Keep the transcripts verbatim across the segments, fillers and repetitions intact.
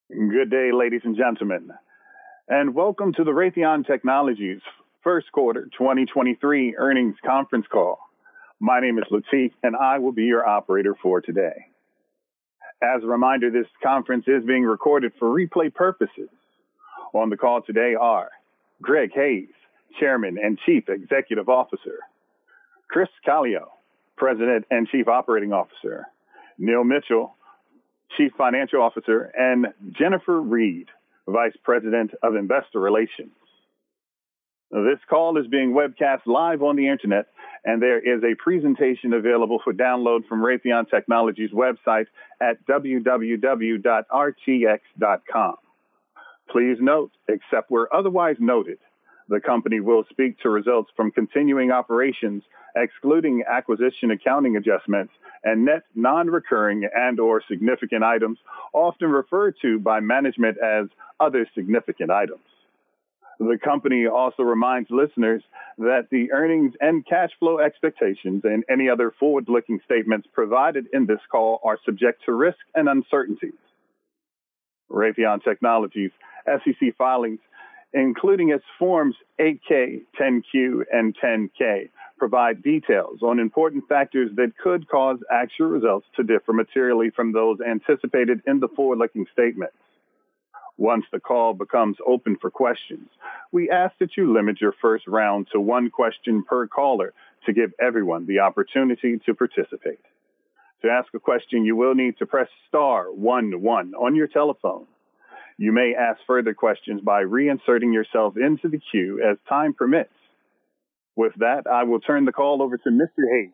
Good day, ladies and gentlemen, and welcome to the Raytheon Technologies first quarter twenty twenty-three earnings conference call. My name is Latif, and I will be your operator for today. As a reminder, this conference is being recorded for replay purposes. On the call today are Greg Hayes, Chairman and Chief Executive Officer, Chris Calio, President and Chief Operating Officer, Neil Mitchell, Chief Financial Officer, and Jennifer Reed, Vice President of Investor Relations. This call is being webcast live on the internet, and there is a presentation available for download from Raytheon Technologies' website at w w w dot r t x dot com. Please note, except where otherwise noted, the company will speak to results from continuing operations, excluding acquisition accounting adjustments and net non-recurring and or significant items, often referred to by management as other significant items. The company also reminds listeners that the earnings and cash flow expectations and any other forward-looking statements provided in this call are subject to risk and uncertainties. Raytheon Technologies' S E C filings, including its Forms eight K, ten Q, and ten K, provide details on important factors that could cause actual results to differ materially from those anticipated in the forward-looking statements. Once the call becomes open for questions, we ask that you limit your first round to one question per caller to give everyone the opportunity to participate. To ask a question, you will need to press star one one on your telephone. You may ask further questions by reinserting yourself into the queue as time permits. With that, I will turn the call over to Mister Hayes.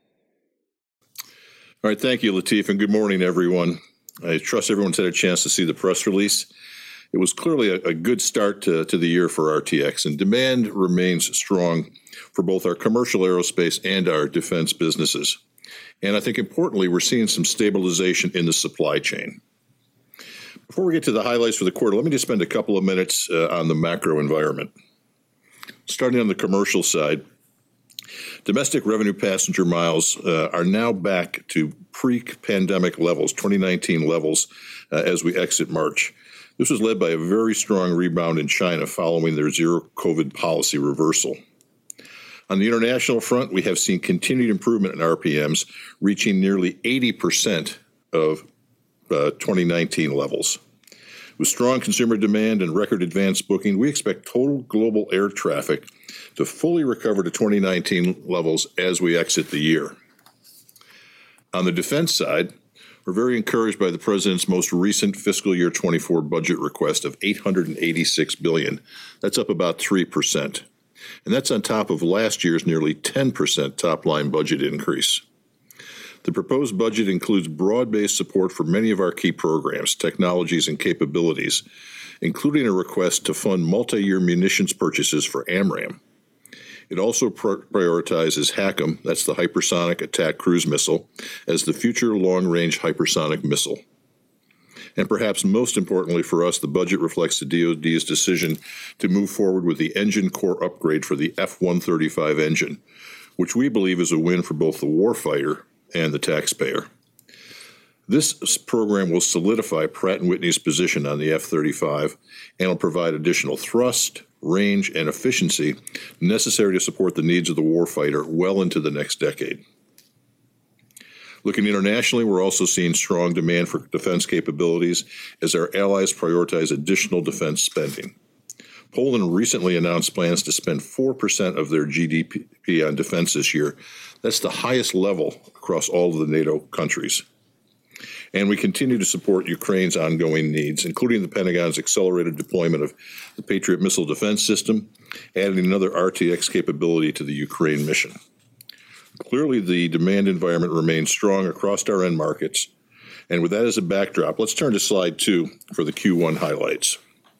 All right, thank you, Latif, and good morning, everyone. I trust everyone's had a chance to see the press release. It was clearly a, a good start to, to the year for R T X, and demand remains strong for both our commercial aerospace and our defense businesses. And I think importantly, we're seeing some stabilization in the supply chain. Before we get to the highlights for the quarter, let me just spend a couple of minutes uh, on the macro environment. Starting on the commercial side, domestic revenue passenger miles uh, are now back to pre-pandemic levels, twenty nineteen levels, uh, as we exit March. This was led by a very strong rebound in China following their zero-COVID policy reversal. On the international front, we have seen continued improvement in R P Ms, reaching nearly eighty percent of uh, twenty nineteen levels. With strong consumer demand and record advanced booking, we expect total global air traffic to fully recover to twenty nineteen levels as we exit the year. On the defense side, we're very encouraged by the President's most recent fiscal year twenty-four budget request of eight hundred eighty-six billion dollars. That's up about three percent. And that's on top of last year's nearly ten percent top-line budget increase. The proposed budget includes broad-based support for many of our key programs, technologies, and capabilities, including a request to fund multi-year munitions purchases for AMRAAM. It also pr- prioritizes HACM, that's the Hypersonic Attack Cruise Missile, as the future long-range hypersonic missile. And perhaps most importantly for us, the budget reflects the D O D's decision to move forward with the engine core upgrade for the F one thirty-five engine, which we believe is a win for both the warfighter and the taxpayer. This program will solidify Pratt and Whitney's position on the F thirty-five and will provide additional thrust, range, and efficiency necessary to support the needs of the warfighter well into the next decade. Looking internationally, we're also seeing strong demand for defense capabilities as our allies prioritize additional defense spending. Poland recently announced plans to spend four percent of their G D P on defense this year. That's the highest level across all of the NATO countries. And we continue to support Ukraine's ongoing needs, including the Pentagon's accelerated deployment of the Patriot missile defense system, adding another R T X capability to the Ukraine mission. Clearly, the demand environment remains strong across our end markets. And with that as a backdrop, let's turn to slide two for the Q one highlights.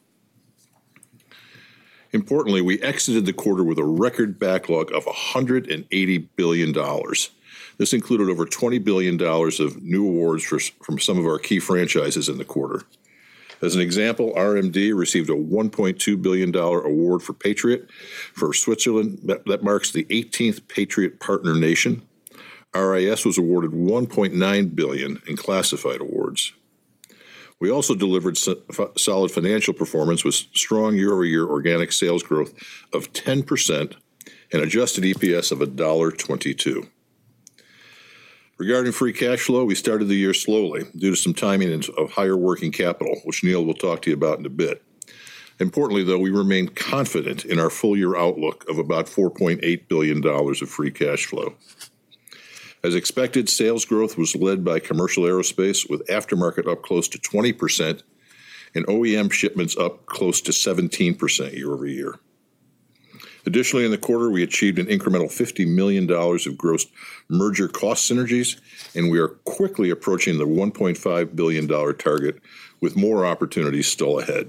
Importantly, we exited the quarter with a record backlog of one hundred eighty billion dollars. This included over twenty billion dollars of new awards for, from some of our key franchises in the quarter. As an example, R M D received a one point two billion dollars award for Patriot for Switzerland. That, that marks the eighteenth Patriot partner nation. R I S was awarded one point nine billion dollars in classified awards. We also delivered so- solid financial performance with strong year-over-year organic sales growth of ten percent and adjusted E P S of one dollar and twenty-two cents. Regarding free cash flow, we started the year slowly due to some timing of higher working capital, which Neil will talk to you about in a bit. Importantly, though, we remain confident in our full-year outlook of about four point eight billion dollars of free cash flow. As expected, sales growth was led by commercial aerospace, with aftermarket up close to twenty percent and O E M shipments up close to seventeen percent year over year. Additionally, in the quarter, we achieved an incremental fifty million dollars of gross merger cost synergies, and we are quickly approaching the one point five billion dollars target with more opportunities still ahead.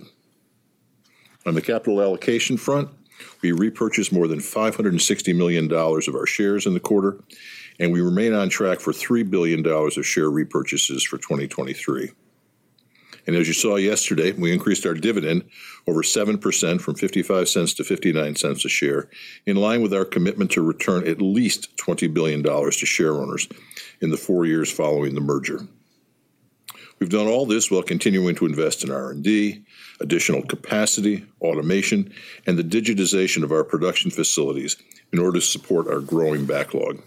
On the capital allocation front, we repurchased more than five hundred sixty million dollars of our shares in the quarter, and we remain on track for three billion dollars of share repurchases for twenty twenty-three. And as you saw yesterday, we increased our dividend over seven percent from fifty-five cents to fifty-nine cents a share, in line with our commitment to return at least twenty billion dollars to share owners in the four years following the merger. We've done all this while continuing to invest in R and D, additional capacity, automation, and the digitization of our production facilities in order to support our growing backlog.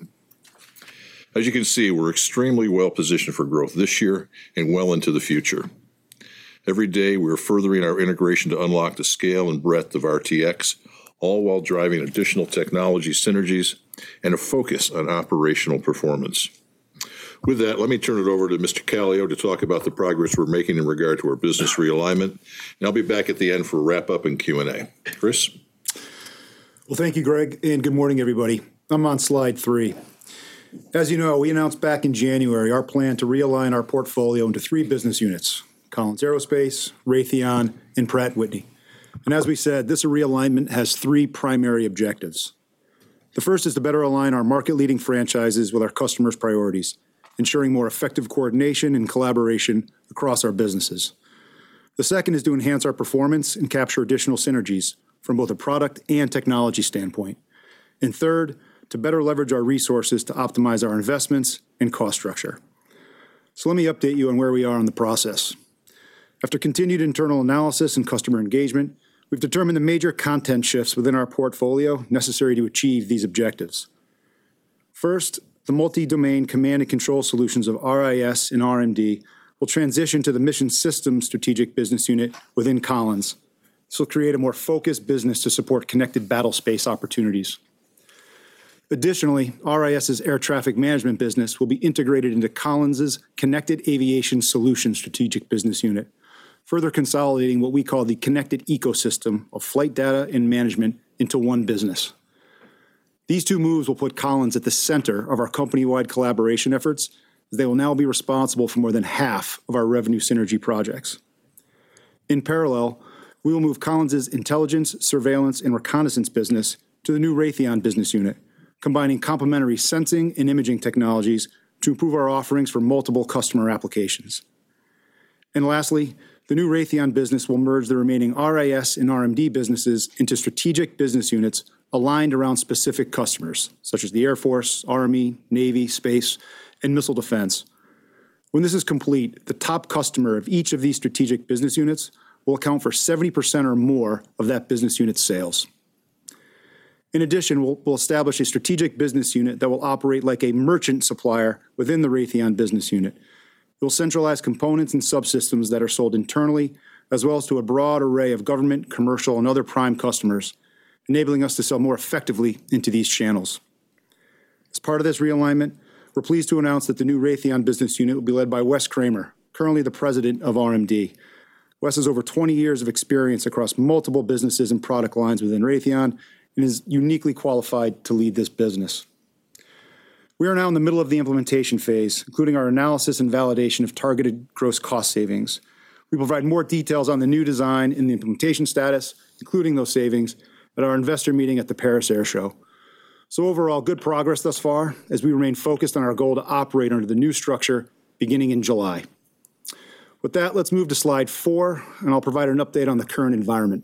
As you can see, we're extremely well positioned for growth this year and well into the future. Every day, we're furthering our integration to unlock the scale and breadth of R T X, all while driving additional technology synergies and a focus on operational performance. With that, let me turn it over to Mister Kallio to talk about the progress we're making in regard to our business realignment, and I'll be back at the end for a wrap-up and Q and A. Chris? Well, thank you, Greg, and good morning, everybody. I'm on slide three. As you know, we announced back in January our plan to realign our portfolio into three business units: Collins Aerospace, Raytheon, and Pratt Whitney. And as we said, this realignment has three primary objectives. The first is to better align our market-leading franchises with our customers' priorities, ensuring more effective coordination and collaboration across our businesses. The second is to enhance our performance and capture additional synergies from both a product and technology standpoint. And third, to better leverage our resources to optimize our investments and cost structure. So let me update you on where we are in the process. After continued internal analysis and customer engagement, we've determined the major content shifts within our portfolio necessary to achieve these objectives. First, the multi-domain command and control solutions of R I S and R M D will transition to the Mission Systems Strategic Business Unit within Collins. This will create a more focused business to support connected battle space opportunities. Additionally, RIS's air traffic management business will be integrated into Collins's Connected Aviation Solutions Strategic Business Unit, further consolidating what we call the connected ecosystem of flight data and management into one business. These two moves will put Collins at the center of our company-wide collaboration efforts, as they will now be responsible for more than half of our revenue synergy projects. In parallel, we will move Collins's intelligence, surveillance, and reconnaissance business to the new Raytheon business unit, combining complementary sensing and imaging technologies to improve our offerings for multiple customer applications. And lastly, the new Raytheon business will merge the remaining R I S and R M D businesses into strategic business units aligned around specific customers, such as the Air Force, Army, Navy, Space, and Missile Defense. When this is complete, the top customer of each of these strategic business units will account for seventy percent or more of that business unit's sales. In addition, we'll, we'll establish a strategic business unit that will operate like a merchant supplier within the Raytheon business unit. It will centralize components and subsystems that are sold internally, as well as to a broad array of government, commercial, and other prime customers, enabling us to sell more effectively into these channels. As part of this realignment, we're pleased to announce that the new Raytheon business unit will be led by Wes Kramer, currently the president of R M D. Wes has over twenty years of experience across multiple businesses and product lines within Raytheon, and is uniquely qualified to lead this business. We are now in the middle of the implementation phase, including our analysis and validation of targeted gross cost savings. We provide more details on the new design and the implementation status, including those savings, at our investor meeting at the Paris Air Show. So overall, good progress thus far, as we remain focused on our goal to operate under the new structure beginning in July. With that, let's move to slide four, and I'll provide an update on the current environment.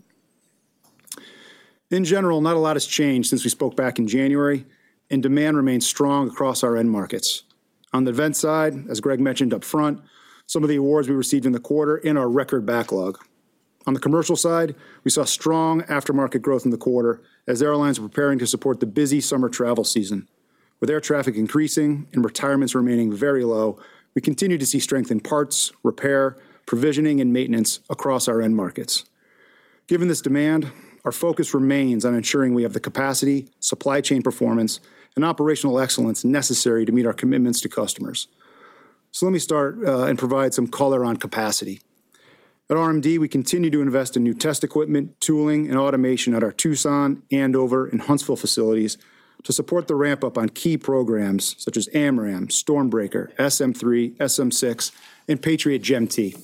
In general, not a lot has changed since we spoke back in January, and demand remains strong across our end markets. On the defense side, as Greg mentioned up front, some of the awards we received in the quarter and our record backlog. On the commercial side, we saw strong aftermarket growth in the quarter as airlines were preparing to support the busy summer travel season. With air traffic increasing and retirements remaining very low, we continue to see strength in parts, repair, provisioning, and maintenance across our end markets. Given this demand, our focus remains on ensuring we have the capacity, supply chain performance, and operational excellence necessary to meet our commitments to customers. So let me start uh, and provide some color on capacity. At R M D, we continue to invest in new test equipment, tooling, and automation at our Tucson, Andover, and Huntsville facilities to support the ramp-up on key programs such as AMRAAM, Stormbreaker, S M three, S M six, and Patriot G E M T.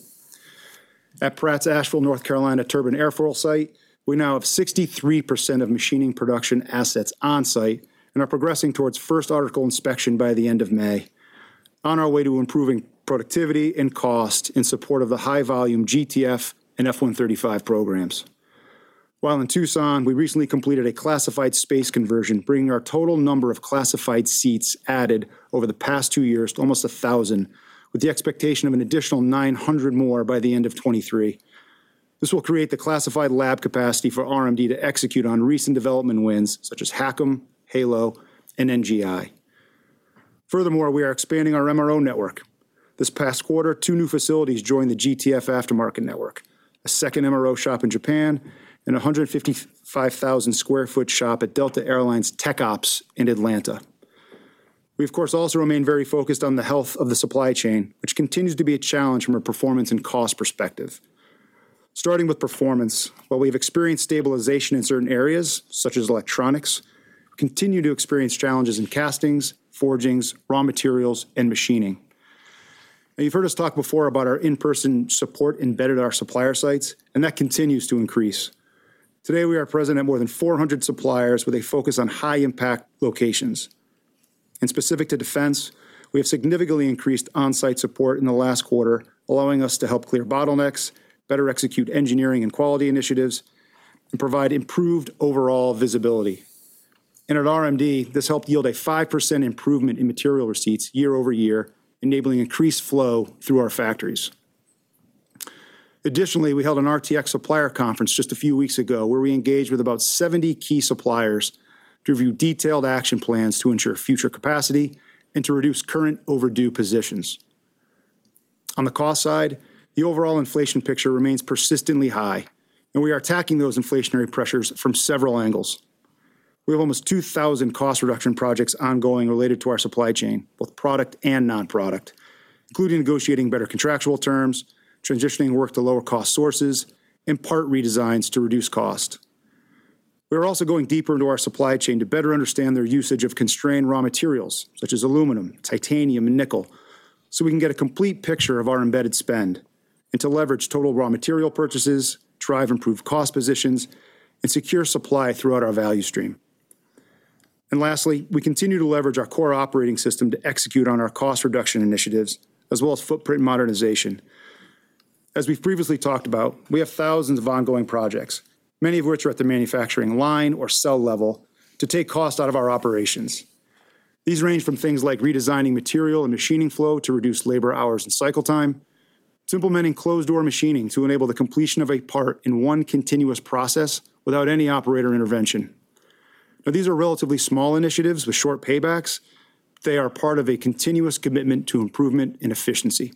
At Pratt's Asheville, North Carolina turbine airfoil site, we now have sixty-three percent of machining production assets on site and are progressing towards first article inspection by the end of May, on our way to improving productivity and cost in support of the high-volume G T F and F one thirty-five programs. While in Tucson, we recently completed a classified space conversion, bringing our total number of classified seats added over the past two years to almost one thousand, with the expectation of an additional nine hundred more by the end of twenty-three. This will create the classified lab capacity for R M D to execute on recent development wins such as HACM, HALO, and N G I. Furthermore, we are expanding our M R O network. This past quarter, two new facilities joined the G T F aftermarket network, a second M R O shop in Japan, and a one hundred fifty-five thousand square foot shop at Delta Airlines Tech Ops in Atlanta. We, of course, also remain very focused on the health of the supply chain, which continues to be a challenge from a performance and cost perspective. Starting with performance, while we have experienced stabilization in certain areas, such as electronics, we continue to experience challenges in castings, forgings, raw materials, and machining. Now, you've heard us talk before about our in-person support embedded at our supplier sites, and that continues to increase. Today, we are present at more than four hundred suppliers with a focus on high-impact locations. And specific to defense, we have significantly increased on-site support in the last quarter, allowing us to help clear bottlenecks, better execute engineering and quality initiatives, and provide improved overall visibility. And at R M D, this helped yield a five percent improvement in material receipts year over year, enabling increased flow through our factories. Additionally, we held an R T X supplier conference just a few weeks ago where we engaged with about seventy key suppliers to review detailed action plans to ensure future capacity and to reduce current overdue positions. On the cost side, the overall inflation picture remains persistently high, and we are attacking those inflationary pressures from several angles. We have almost two thousand cost reduction projects ongoing related to our supply chain, both product and non-product, including negotiating better contractual terms, transitioning work to lower cost sources, and part redesigns to reduce cost. We are also going deeper into our supply chain to better understand their usage of constrained raw materials, such as aluminum, titanium, and nickel, so we can get a complete picture of our embedded spend, and to leverage total raw material purchases, drive improved cost positions, and secure supply throughout our value stream. And lastly, we continue to leverage our core operating system to execute on our cost reduction initiatives, as well as footprint modernization. As we've previously talked about, we have thousands of ongoing projects, many of which are at the manufacturing line or cell level, to take cost out of our operations. These range from things like redesigning material and machining flow to reduce labor hours and cycle time, to implementing closed-door machining to enable the completion of a part in one continuous process without any operator intervention. Now, these are relatively small initiatives with short paybacks. They are part of a continuous commitment to improvement and efficiency.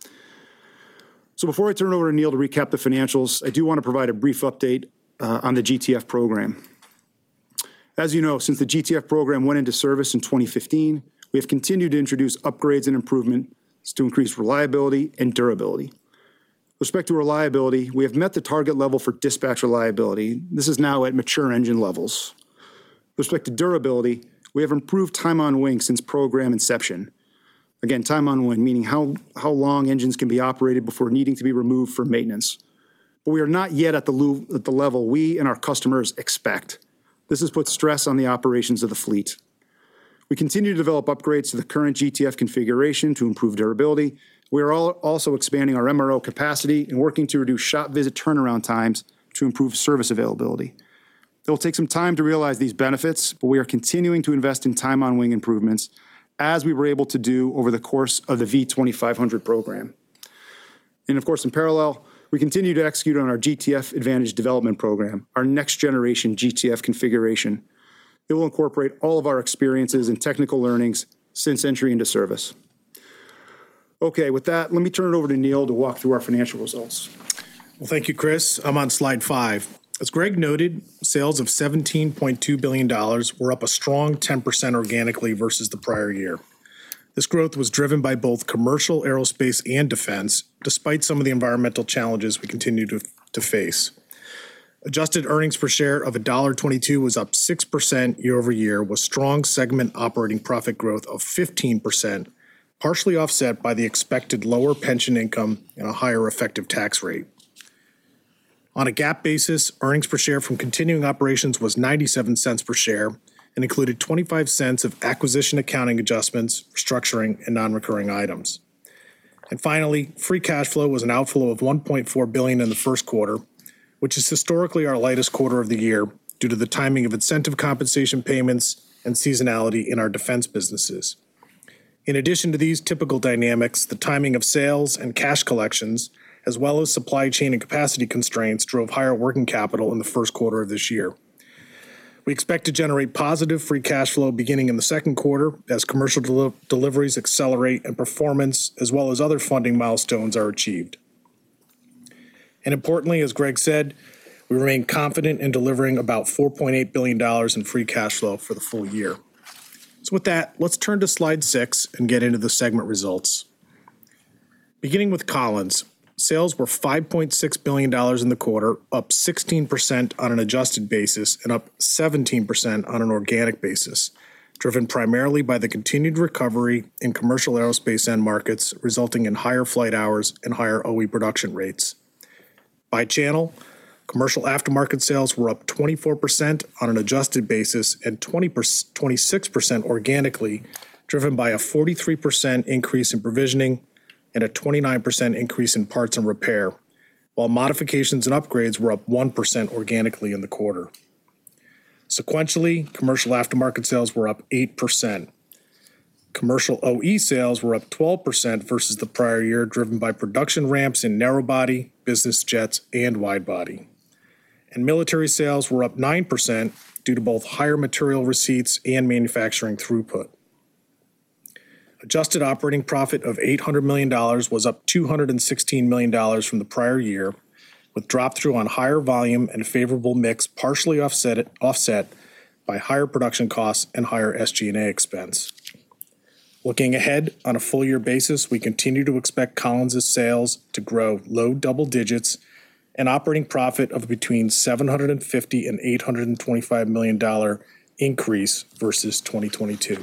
So before I turn it over to Neil to recap the financials, I do want to provide a brief update uh, on the G T F program. As you know, since the G T F program went into service in twenty fifteen, we have continued to introduce upgrades and improvements to increase reliability and durability. With respect to reliability, we have met the target level for dispatch reliability. This is now at mature engine levels. With respect to durability, we have improved time on wing since program inception. Again, time on wing, meaning how, how long engines can be operated before needing to be removed for maintenance. But we are not yet at the, lo- at the level we and our customers expect. This has put stress on the operations of the fleet. We continue to develop upgrades to the current G T F configuration to improve durability. We are all also expanding our M R O capacity and working to reduce shop visit turnaround times to improve service availability. It will take some time to realize these benefits, but we are continuing to invest in time on wing improvements as we were able to do over the course of the V twenty-five hundred program. And of course, in parallel, we continue to execute on our G T F Advantage development program, our next generation G T F configuration. It will incorporate all of our experiences and technical learnings since entry into service. Okay, with that, let me turn it over to Neil to walk through our financial results. Well, thank you, Chris. I'm on slide five. As Greg noted, sales of seventeen point two billion dollars were up a strong ten percent organically versus the prior year. This growth was driven by both commercial, aerospace, and defense, despite some of the environmental challenges we continue to, to face. Adjusted earnings per share of one dollar and twenty-two cents was up six percent year over year, with strong segment operating profit growth of fifteen percent, partially offset by the expected lower pension income and a higher effective tax rate. On a GAAP basis, earnings per share from continuing operations was ninety-seven cents per share and included twenty-five cents of acquisition accounting adjustments, restructuring, and non-recurring items. And finally, free cash flow was an outflow of one point four billion dollars in the first quarter, which is historically our lightest quarter of the year due to the timing of incentive compensation payments and seasonality in our defense businesses. In addition to these typical dynamics, the timing of sales and cash collections, as well as supply chain and capacity constraints, drove higher working capital in the first quarter of this year. We expect to generate positive free cash flow beginning in the second quarter as commercial del- deliveries accelerate and performance, as well as other funding milestones, are achieved. And importantly, as Greg said, we remain confident in delivering about four point eight billion dollars in free cash flow for the full year. So with that, let's turn to slide six and get into the segment results. Beginning with Collins, sales were five point six billion dollars in the quarter, up sixteen percent on an adjusted basis and up seventeen percent on an organic basis, driven primarily by the continued recovery in commercial aerospace end markets, resulting in higher flight hours and higher O E production rates. By channel, commercial aftermarket sales were up twenty-four percent on an adjusted basis and twenty-six percent organically, driven by a forty-three percent increase in provisioning and a twenty-nine percent increase in parts and repair, while modifications and upgrades were up one percent organically in the quarter. Sequentially, commercial aftermarket sales were up eight percent. Commercial O E sales were up twelve percent versus the prior year, driven by production ramps in narrow-body, business jets, and wide-body. And military sales were up nine percent due to both higher material receipts and manufacturing throughput. Adjusted operating profit of eight hundred million dollars was up two hundred sixteen million dollars from the prior year, with drop-through on higher volume and favorable mix partially offset, offset by higher production costs and higher S G and A expense. Looking ahead, on a full-year basis, we continue to expect Collins' sales to grow low double digits and operating profit of between seven hundred fifty and eight hundred twenty-five million dollars increase versus twenty twenty-two.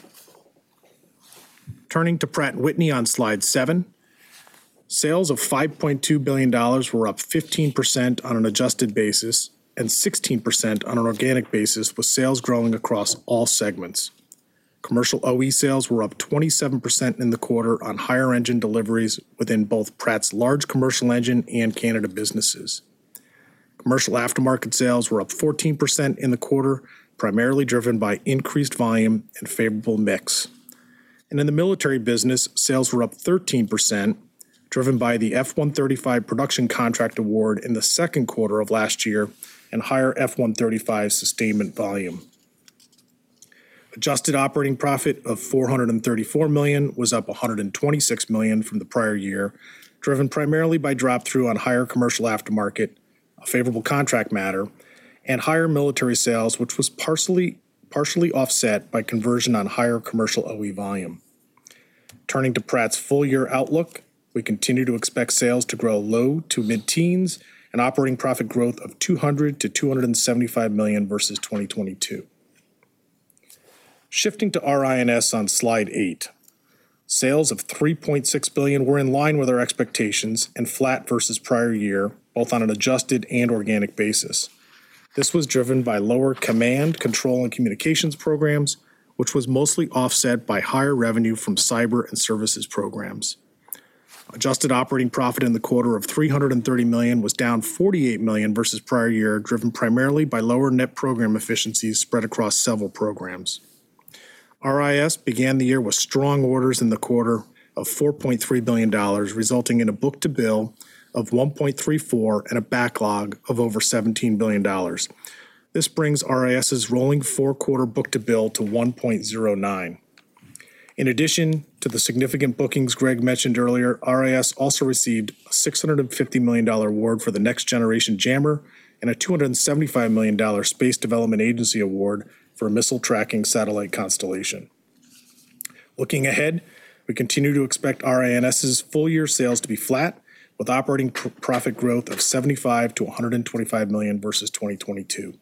Turning to Pratt and Whitney on slide seven, sales of five point two billion dollars were up fifteen percent on an adjusted basis and sixteen percent on an organic basis, with sales growing across all segments. Commercial O E sales were up twenty-seven percent in the quarter on higher engine deliveries within both Pratt's large commercial engine and Canada businesses. Commercial aftermarket sales were up fourteen percent in the quarter, primarily driven by increased volume and favorable mix. And in the military business, sales were up thirteen percent, driven by the F one thirty-five production contract award in the second quarter of last year and higher F one thirty-five sustainment volume. Adjusted operating profit of four hundred thirty-four million dollars was up one hundred twenty-six million dollars from the prior year, driven primarily by drop-through on higher commercial aftermarket, a favorable contract matter, and higher military sales, which was partially, partially offset by conversion on higher commercial O E volume. Turning to Pratt's full-year outlook, we continue to expect sales to grow low to mid-teens and operating profit growth of two hundred to two hundred seventy-five million dollars versus twenty twenty-two. Shifting to R I N S on slide eight, sales of three point six billion dollars were in line with our expectations and flat versus prior year, both on an adjusted and organic basis. This was driven by lower command, control, and communications programs, which was mostly offset by higher revenue from cyber and services programs. Adjusted operating profit in the quarter of three hundred thirty million dollars was down forty-eight million dollars versus prior year, driven primarily by lower net program efficiencies spread across several programs. R I S began the year with strong orders in the quarter, of four point three billion dollars, resulting in a book-to-bill of one point three four and a backlog of over seventeen billion dollars. This brings RIS's rolling four-quarter book-to-bill to one point oh nine. In addition to the significant bookings Greg mentioned earlier, R I S also received a six hundred fifty million dollars award for the Next Generation Jammer and a two hundred seventy-five million dollars Space Development Agency award for a missile tracking satellite constellation. Looking ahead, we continue to expect R I N S's full-year sales to be flat, with operating pr- profit growth of seventy-five to one hundred twenty-five million dollars versus twenty twenty-two.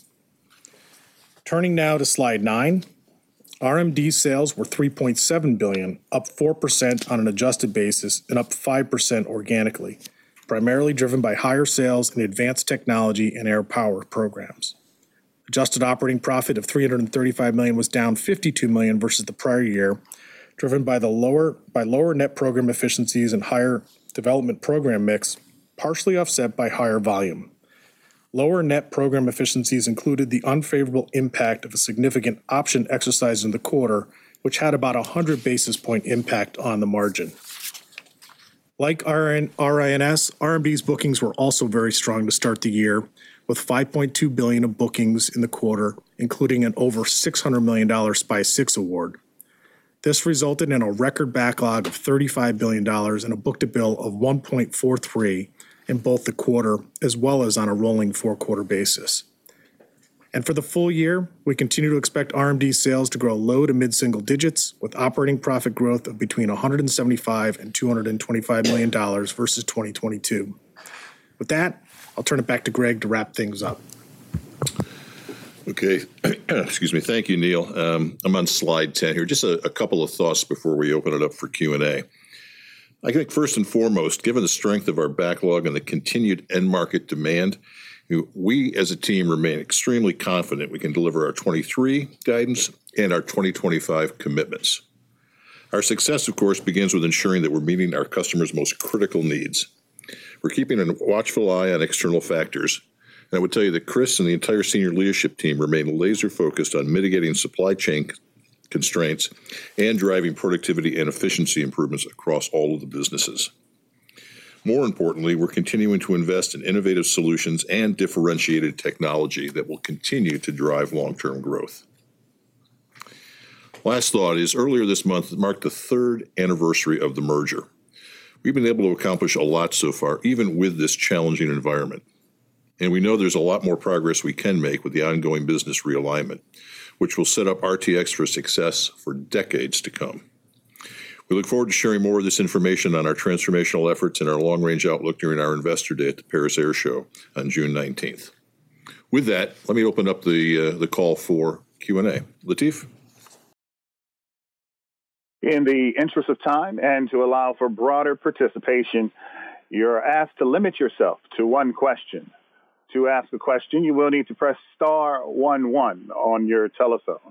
Turning now to slide nine. R M D sales were three point seven billion dollars, up four percent on an adjusted basis and up five percent organically, primarily driven by higher sales in advanced technology and air power programs. Adjusted operating profit of three hundred thirty-five million dollars was down fifty-two million dollars versus the prior year, driven by the lower by lower net program efficiencies and higher development program mix, partially offset by higher volume. Lower net program efficiencies included the unfavorable impact of a significant option exercise in the quarter, which had about a one hundred basis point impact on the margin. Like R I N S, R M D's bookings were also very strong to start the year, with five point two billion dollars of bookings in the quarter, including an over six hundred million dollars SPY six award. This resulted in a record backlog of thirty-five billion dollars and a book-to-bill of one point four three in both the quarter as well as on a rolling four-quarter basis. And for the full year, we continue to expect R M D sales to grow low to mid-single digits, with operating profit growth of between one hundred seventy-five and two hundred twenty-five million dollars versus twenty twenty-two. With that, I'll turn it back to Greg to wrap things up. Okay. Excuse me. Thank you, Neil. Um, I'm on slide ten here. Just a, a couple of thoughts before we open it up for Q and A. I think first and foremost, given the strength of our backlog and the continued end market demand, we as a team remain extremely confident we can deliver our twenty-three guidance and our twenty twenty-five commitments. Our success, of course, begins with ensuring that we're meeting our customers' most critical needs. We're keeping a watchful eye on external factors. And I would tell you that Chris and the entire senior leadership team remain laser focused on mitigating supply chain constraints and driving productivity and efficiency improvements across all of the businesses. More importantly, we're continuing to invest in innovative solutions and differentiated technology that will continue to drive long-term growth. Last thought is, earlier this month marked the third anniversary of the merger. We've been able to accomplish a lot so far, even with this challenging environment. And we know there's a lot more progress we can make with the ongoing business realignment, which will set up R T X for success for decades to come. We look forward to sharing more of this information on our transformational efforts and our long-range outlook during our Investor Day at the Paris Air Show on June nineteenth. With that, let me open up the, uh, the call for Q and A. Latif? In the interest of time and to allow for broader participation, you're asked to limit yourself to one question. To ask a question, you will need to press star one one on your telephone.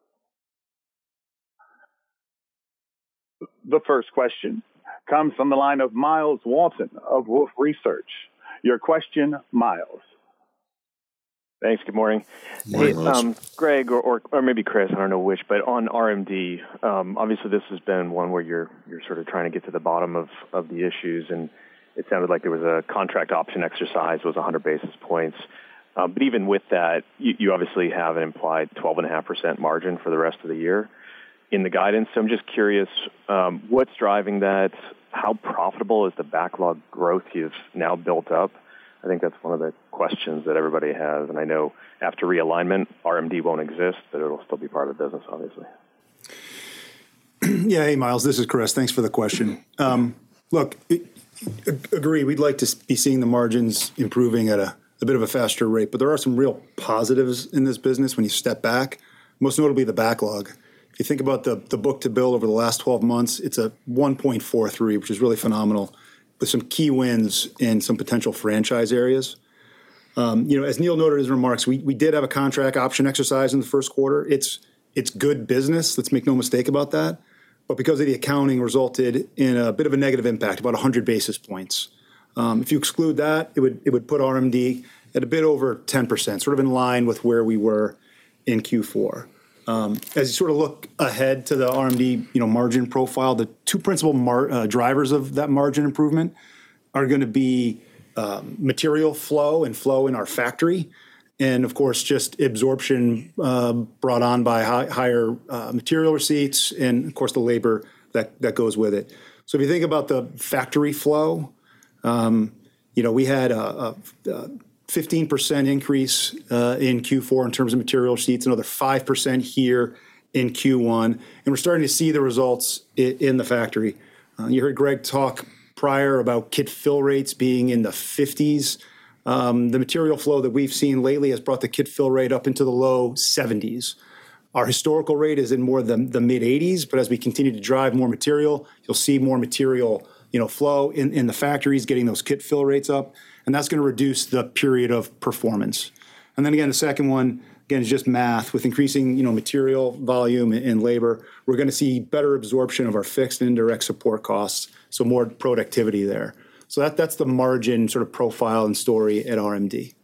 The first question comes from the line of Miles Walton of Wolfe Research. Your question, Miles. Thanks. Good morning. Morning, hey, um, Greg, or, or or maybe Chris, I don't know which, but on R M D, um, obviously this has been one where you're you're sort of trying to get to the bottom of, of the issues, and it sounded like there was a contract option exercise, was one hundred basis points. Uh, but even with that, you, you obviously have an implied twelve point five percent margin for the rest of the year in the guidance. So I'm just curious, um, what's driving that? How profitable is the backlog growth you've now built up? I think that's one of the questions that everybody has. And I know after realignment, R M D won't exist, but it'll still be part of the business, obviously. Yeah, hey, Miles, this is Chris. Thanks for the question. Um, look, it, agree, we'd like to be seeing the margins improving at a, a bit of a faster rate, but there are some real positives in this business when you step back, most notably the backlog. If you think about the, the book-to-bill over the last twelve months, it's a one point four three, which is really phenomenal, with some key wins in some potential franchise areas. Um, you know, as Neil noted in his remarks, we, we did have a contract option exercise in the first quarter. It's it's good business. Let's make no mistake about that. But because of the accounting, resulted in a bit of a negative impact, about one hundred basis points. Um, if you exclude that, it would it would put R M D at a bit over ten percent, sort of in line with where we were in Q four. Um, as you sort of look ahead to the R M D, you know, margin profile, the two principal mar- uh, drivers of that margin improvement are going to be um, material flow and flow in our factory, and of course, just absorption uh, brought on by high, higher uh, material receipts, and of course, the labor that that goes with it. So if you think about the factory flow, um, you know, we had a, a, a fifteen percent increase uh, in Q four in terms of material receipts, another five percent here in Q one, and we're starting to see the results in, in the factory. Uh, you heard Greg talk prior about kit fill rates being in the fifties. Um, the material flow that we've seen lately has brought the kit fill rate up into the low seventies. Our historical rate is in more the, the mid eighties, but as we continue to drive more material, you'll see more material, you know, flow in, in the factories, getting those kit fill rates up, and that's going to reduce the period of performance. And then again, the second one, again, is just math. With increasing, you know, material volume and, and labor, we're going to see better absorption of our fixed and indirect support costs, so more productivity there. So that that's the margin sort of profile and story at R M D.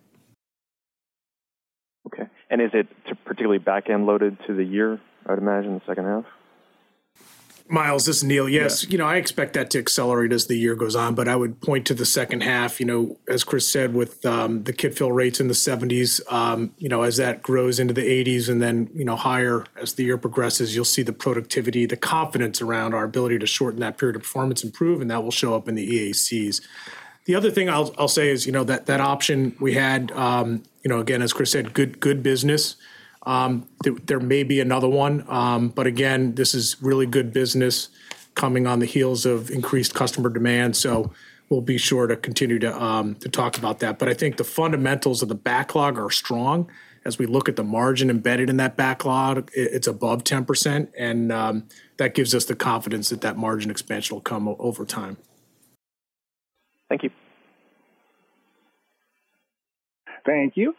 Okay. And is it particularly back-end loaded to the year, I'd imagine, the second half? Miles, this is Neil. Yes, yeah. you know, I expect that to accelerate as the year goes on, but I would point to the second half, you know, as Chris said, with um, the kit fill rates in the seventies, um, you know, as that grows into the eighties and then, you know, higher as the year progresses, you'll see the productivity, the confidence around our ability to shorten that period of performance improve, and that will show up in the E A Cs. The other thing I'll, I'll say is, you know, that, that option we had, um, you know, again, as Chris said, good, good business. Um, th- there may be another one, um, but again, this is really good business coming on the heels of increased customer demand. So we'll be sure to continue to um, to talk about that. But I think the fundamentals of the backlog are strong. As we look at the margin embedded in that backlog, it's above ten percent, and um, that gives us the confidence that that margin expansion will come o- over time. Thank you. Thank you.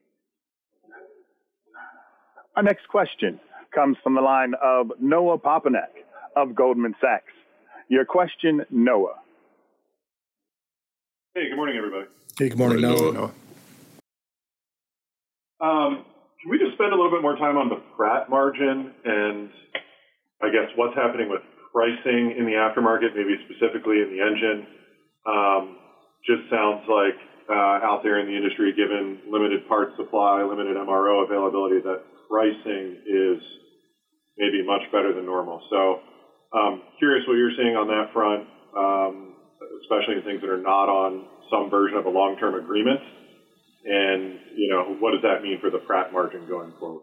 Our next question comes from the line of Noah Poponak of Goldman Sachs. Your question, Noah. Hey, good morning, everybody. Hey, good morning, Good morning, Noah. Noah. Um, can we just spend a little bit more time on the Pratt margin and I guess what's happening with pricing in the aftermarket, maybe specifically in the engine? Um, just sounds like uh, out there in the industry, given limited parts supply, limited M R O availability, that pricing is maybe much better than normal. So um, curious what you're seeing on that front, um, especially in things that are not on some version of a long-term agreement. And, you know, what does that mean for the Pratt margin going forward?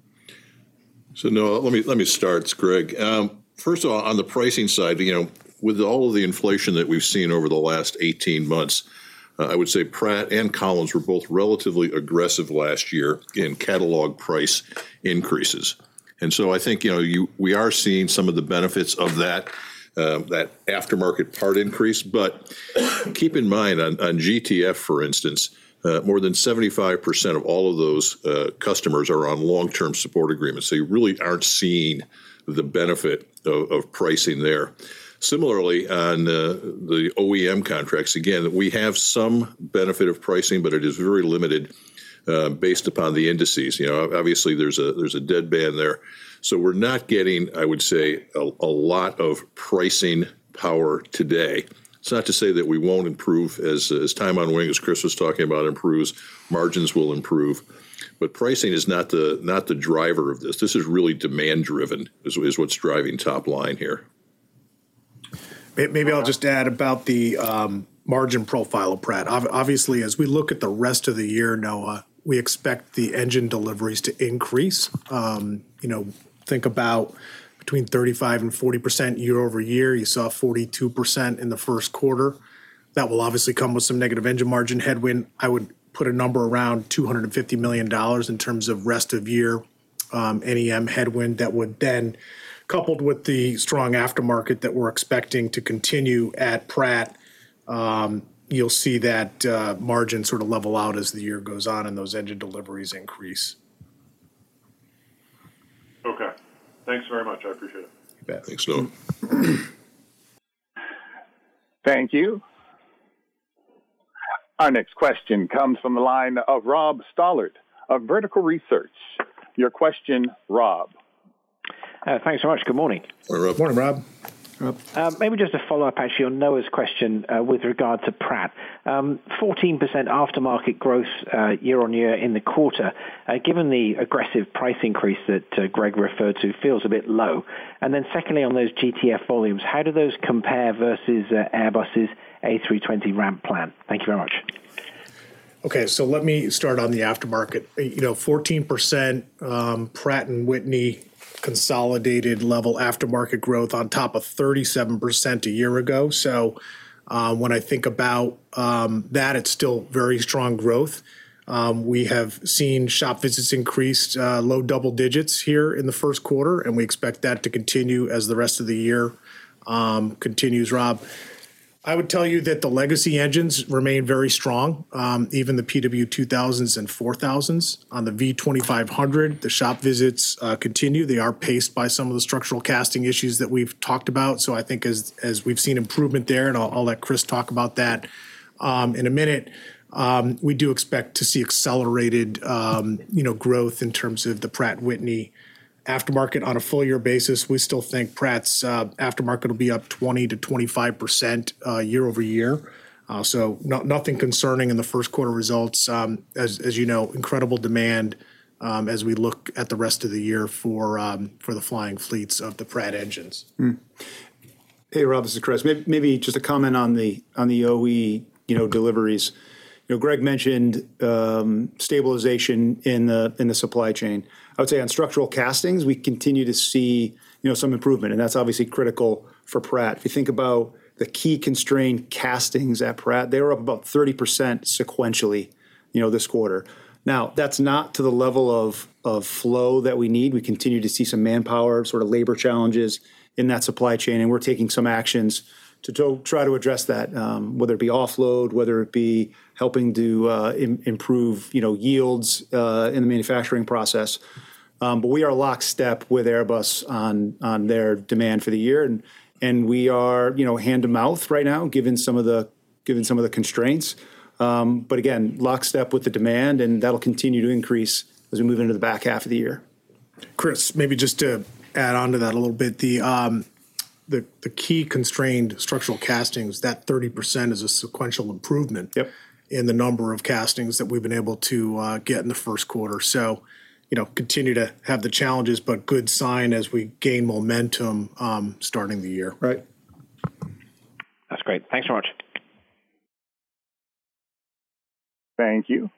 So, no, let me let me start, it's Greg. Um, first of all, on the pricing side, you know, with all of the inflation that we've seen over the last eighteen months, uh, I would say Pratt and Collins were both relatively aggressive last year in catalog price increases. And so I think, you know, you we are seeing some of the benefits of that, uh, that aftermarket part increase. But keep in mind, on, on G T F, for instance, Uh, more than seventy-five percent of all of those uh, customers are on long-term support agreements. So you really aren't seeing the benefit of, of pricing there. Similarly, on uh, the O E M contracts, again, we have some benefit of pricing, but it is very limited uh, based upon the indices. You know, obviously there's a there's a deadband there. So we're not getting, I would say, a, a lot of pricing power today. It's not to say that we won't improve as as time on wing, as Chris was talking about, improves. Margins will improve, but pricing is not the not the driver of this. This is really demand driven, is, is what's driving top line here. Maybe I'll just add about the um, margin profile of Pratt. Obviously, as we look at the rest of the year, Noah, we expect the engine deliveries to increase. Um, you know, think about between thirty-five and forty percent year over year. You saw forty-two percent in the first quarter. That will obviously come with some negative engine margin headwind. I would put a number around two hundred fifty million dollars in terms of rest of year um, N E M headwind that would then, coupled with the strong aftermarket that we're expecting to continue at Pratt, um, you'll see that uh, margin sort of level out as the year goes on and those engine deliveries increase. Okay. Thanks very much. I appreciate it. You bet. Thanks, Noah. Thank you. Our next question comes from the line of Rob Stollard of Vertical Research. Your question, Rob. Uh, thanks so much. Good morning. Rob. Morning, Rob. Uh, maybe just a follow-up, actually, on Noah's question uh, with regard to Pratt. Um, fourteen percent aftermarket growth uh, year-on-year in the quarter, uh, given the aggressive price increase that uh, Greg referred to, feels a bit low. And then secondly, on those G T F volumes, how do those compare versus uh, Airbus's A three twenty ramp plan? Thank you very much. Okay, so let me start on the aftermarket. You know, fourteen percent um, Pratt and Whitney consolidated level aftermarket growth on top of thirty-seven percent a year ago. So uh, when I think about um, that, it's still very strong growth. Um, we have seen shop visits increase uh, low double digits here in the first quarter, and we expect that to continue as the rest of the year um, continues, Rob. I would tell you that the legacy engines remain very strong, um, even the P W two thousands and four thousands. On the V twenty-five hundred, the shop visits uh, continue. They are paced by some of the structural casting issues that we've talked about. So I think as as we've seen improvement there, and I'll, I'll let Chris talk about that um, in a minute, um, we do expect to see accelerated um, you know, growth in terms of the Pratt Whitney aftermarket on a full year basis. We still think Pratt's uh, aftermarket will be up twenty to twenty-five percent uh, year over year. Uh, so no, nothing concerning in the first quarter results. Um, as, as you know, incredible demand um, as we look at the rest of the year for um, for the flying fleets of the Pratt engines. Mm. Hey, Rob, this is Chris. Maybe, maybe just a comment on the on the O E, you know, deliveries. You know, Greg mentioned um, stabilization in the in the supply chain. I would say on structural castings, we continue to see, you know, some improvement, and that's obviously critical for Pratt. If you think about the key constrained castings at Pratt, they were up about thirty percent sequentially, you know, this quarter. Now, that's not to the level of of flow that we need. We continue to see some manpower, sort of labor challenges in that supply chain, and we're taking some actions to, to try to address that, um, whether it be offload, whether it be helping to uh, im- improve, you know, yields uh, in the manufacturing process. Um, but we are lockstep with Airbus on on their demand for the year, and and we are, you know, hand to mouth right now, given some of the given some of the constraints. Um, but again, lockstep with the demand, and that'll continue to increase as we move into the back half of the year. Chris, maybe just to add on to that a little bit, the um, the the key constrained structural castings, that thirty percent is a sequential improvement Yep. in the number of castings that we've been able to uh, get in the first quarter. So, you know, continue to have the challenges, but good sign as we gain momentum um, starting the year. Right. That's great. Thanks so much. Thank you.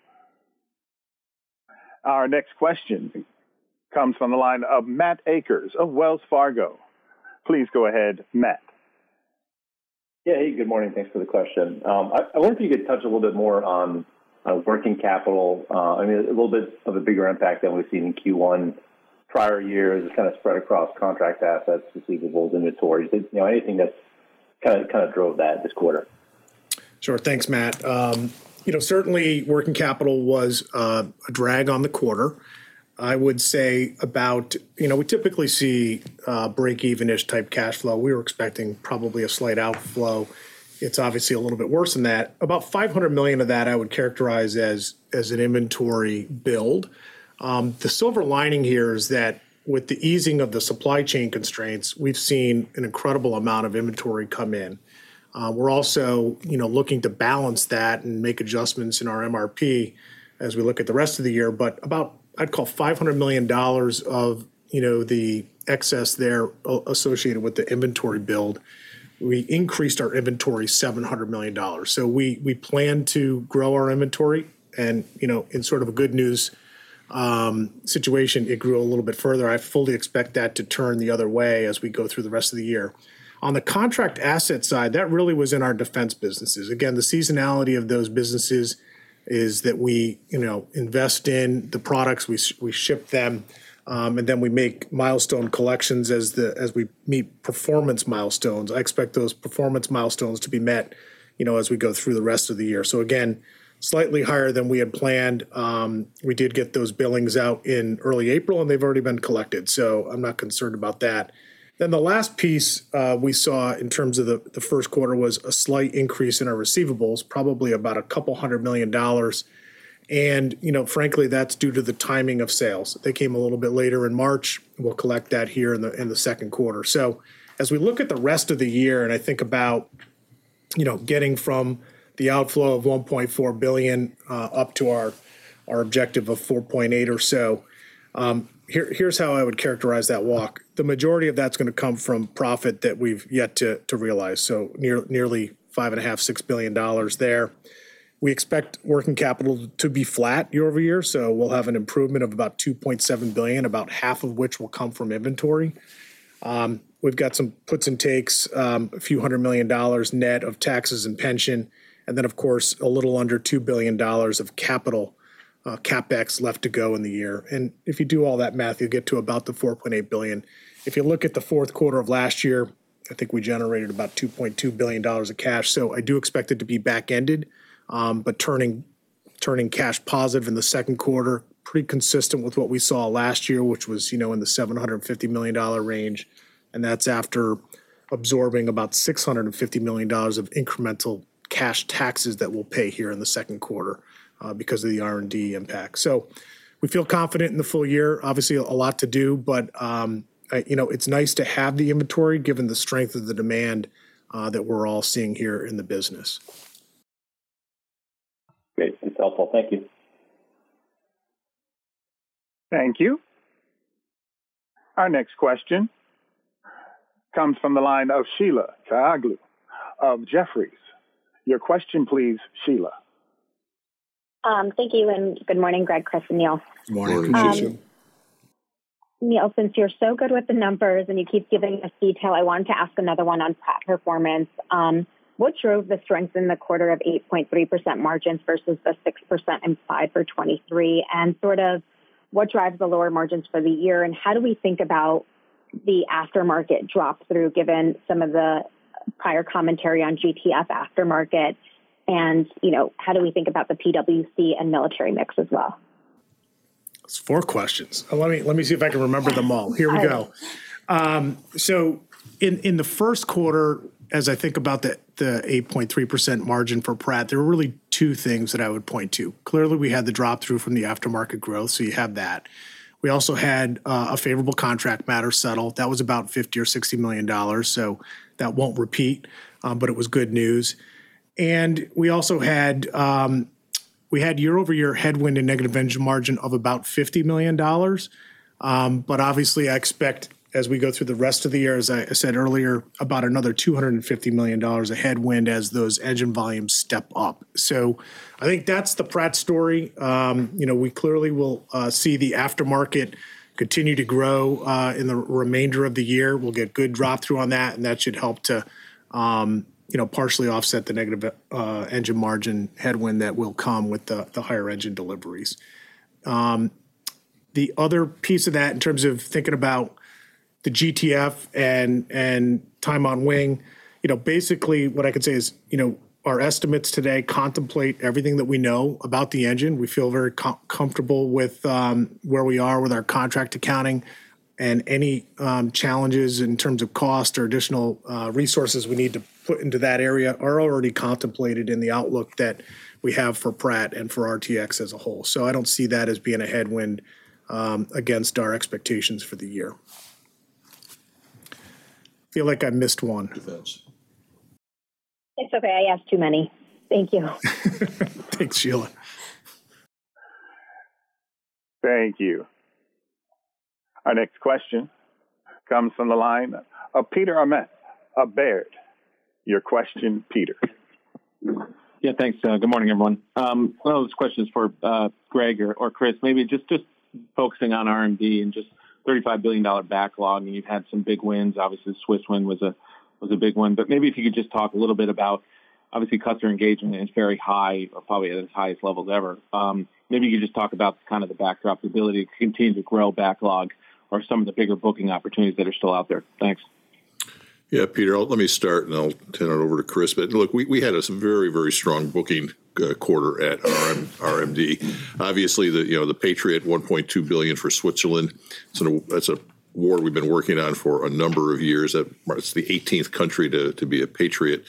Our next question comes from the line of Matt Akers of Wells Fargo. Please go ahead, Matt. Yeah, hey, good morning. Thanks for the question. Um, I, I wonder if you could touch a little bit more on uh, working capital. Uh, I mean, a little bit of a bigger impact than we've seen in Q one prior years. It's kind of spread across contract assets, receivables, inventories. You know, anything that's kind of kind of drove that this quarter. Sure. Thanks, Matt. Um, you know, certainly working capital was uh, a drag on the quarter. I would say about, you know, we typically see uh, break-even-ish type cash flow. We were expecting probably a slight outflow. It's obviously a little bit worse than that. About five hundred million dollars of that I would characterize as, as an inventory build. Um, the silver lining here is that with the easing of the supply chain constraints, we've seen an incredible amount of inventory come in. Uh, we're also, you know, looking to balance that and make adjustments in our M R P as we look at the rest of the year. But about, I'd call five hundred million dollars of, you know, the excess there associated with the inventory build. We increased our inventory seven hundred million dollars. So we we plan to grow our inventory, and, you know, in sort of a good news um, situation, it grew a little bit further. I fully expect that to turn the other way as we go through the rest of the year. On the contract asset side, that really was in our defense businesses. Again, the seasonality of those businesses is that we, you know, invest in the products, we we ship them, um, and then we make milestone collections as the as we meet performance milestones. I expect those performance milestones to be met, you know, as we go through the rest of the year. So again, slightly higher than we had planned. Um, we did get those billings out in early April, and they've already been collected. So I'm not concerned about that. Then the last piece uh, we saw in terms of the, the first quarter was a slight increase in our receivables, probably about a couple hundred million dollars. And, you know, frankly, that's due to the timing of sales. They came a little bit later in March. We'll collect that here in the in the second quarter. So as we look at the rest of the year, and I think about, you know, getting from the outflow of one point four billion dollars uh, up to our our objective of four point eight or so, um, here, here's how I would characterize that walk. The majority of that's going to come from profit that we've yet to to realize. So near, nearly five and a half, six billion dollars there. We expect working capital to be flat year over year, so we'll have an improvement of about two point seven billion dollars, about half of which will come from inventory. Um, we've got some puts and takes, um, a few hundred million dollars net of taxes and pension, and then, of course, a little under two billion dollars of capital uh, CapEx left to go in the year. And if you do all that math, you'll get to about the four point eight billion dollars. If you look at the fourth quarter of last year, I think we generated about two point two billion dollars of cash, so I do expect it to be back-ended. Um, but turning turning cash positive in the second quarter, pretty consistent with what we saw last year, which was, you know, in the seven hundred fifty million dollars range. And that's after absorbing about six hundred fifty million dollars of incremental cash taxes that we'll pay here in the second quarter uh, because of the R and D impact. So we feel confident in the full year. Obviously, a lot to do, but, um, I, you know, it's nice to have the inventory given the strength of the demand uh, that we're all seeing here in the business. Great. It's helpful. Thank you. Thank you. Our next question comes from the line of Sheila Kahyaoglu of Jefferies. Your question, please, Sheila. Um, thank you, and good morning, Greg, Chris, and Neil. Good morning. Um, Neil, since you're so good with the numbers and you keep giving us detail, I wanted to ask another one on Pratt performance. Um, What drove the strength in the quarter of eight point three percent margins versus the six percent implied for twenty-three? And sort of what drives the lower margins for the year? And how do we think about the aftermarket drop through given some of the prior commentary on G T F aftermarket? And, you know, how do we think about the P W C and military mix as well? It's four questions. Let me let me see if I can remember them all. Here we go. Um, so in, in the first quarter, as I think about the, the eight point three percent margin for Pratt, there were really two things that I would point to. Clearly, we had the drop through from the aftermarket growth, so you have that. We also had uh, a favorable contract matter settled. That was about fifty or sixty million dollars, so that won't repeat, um, but it was good news. And we also had um, we had year-over-year headwind and negative engine margin of about fifty million dollars. Um, but obviously, I expect as we go through the rest of the year, as I said earlier, about another two hundred fifty million dollars of headwind as those engine volumes step up. So I think that's the Pratt story. Um, you know, we clearly will uh, see the aftermarket continue to grow uh, in the remainder of the year. We'll get good drop through on that, and that should help to, um, you know, partially offset the negative uh, engine margin headwind that will come with the, the higher engine deliveries. Um, the other piece of that in terms of thinking about the G T F and and time on wing, you know, basically what I could say is, you know, our estimates today contemplate everything that we know about the engine. We feel very com- comfortable with um, where we are with our contract accounting, and any um, challenges in terms of cost or additional uh, resources we need to put into that area are already contemplated in the outlook that we have for Pratt and for R T X as a whole. So I don't see that as being a headwind um, against our expectations for the year. Feel like I missed one. Defense. It's okay. I asked too many. Thank you. Thanks, Sheila. Thank you. Our next question comes from the line of Peter Arment of Baird. Your question, Peter. Yeah, thanks. Uh, good morning, everyone. Um, one of those questions for uh, Greg or, or Chris, maybe just, just focusing on R and D and just thirty-five billion dollars backlog, and you've had some big wins. Obviously, the Swiss win was a was a big one. But maybe if you could just talk a little bit about, obviously, customer engagement is very high, or probably at its highest levels ever. Um, maybe you could just talk about kind of the backdrop, the ability to continue to grow backlog, or some of the bigger booking opportunities that are still out there. Thanks. Yeah, Peter, I'll, let me start, and I'll turn it over to Chris. But look, we, we had a some very, very strong booking uh, quarter at R M D. Obviously, the you know the Patriot one point two billion dollars for Switzerland. It's an, that's a award we've been working on for a number of years. It's the eighteenth country to, to be a Patriot.